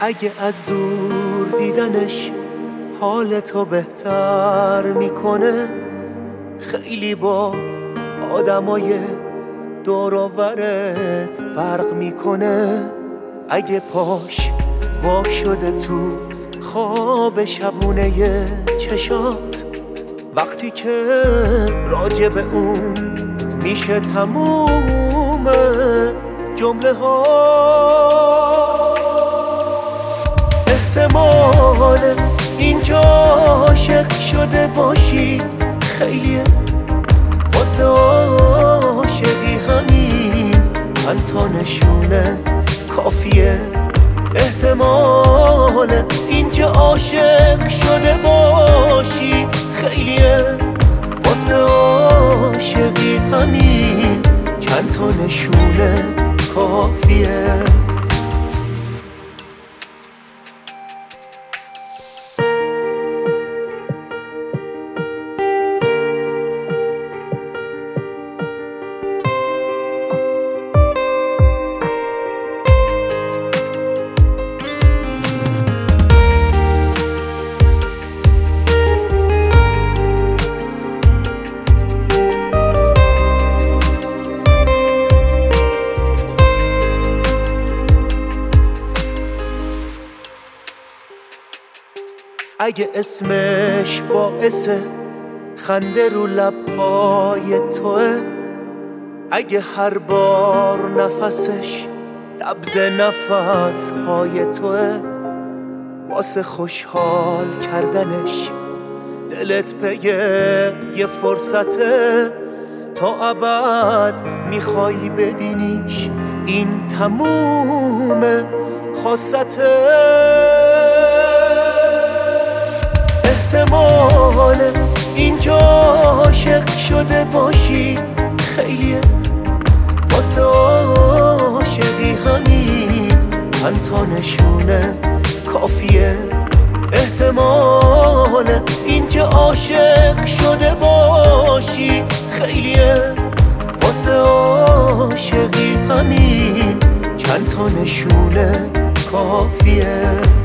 اگه از دور دیدنش حالتو بهتر میکنه، خیلی با آدمای دور و برت فرق میکنه. اگه پاش وا شده تو خواب شبونه چشات، وقتی که راجع به اون میشه تموم جمله هات، احتمال اینجا عاشق شده باشی خیلیه، واسه عاشقی همین چند تا نشونه کافیه. احتمال اینجا عاشق شده باشی خیلیه، واسه عاشقی همین چند تا نشونه کافیه. اگه اسمش باعث خنده رو لبهای توه، اگه هر بار نفسش نبض نفسهای توه، واسه خوشحال کردنش دلت پی یه فرصته، تا ابد میخوای ببینیش این تموم خاصته. احتمال اینجا عاشق شده باشی خیلیه، واسه عاشقی همین چند تا نشونه کافیه. احتمال اینجا عاشق شده باشی خیلیه، واسه عاشقی همین چند تا نشونه کافیه.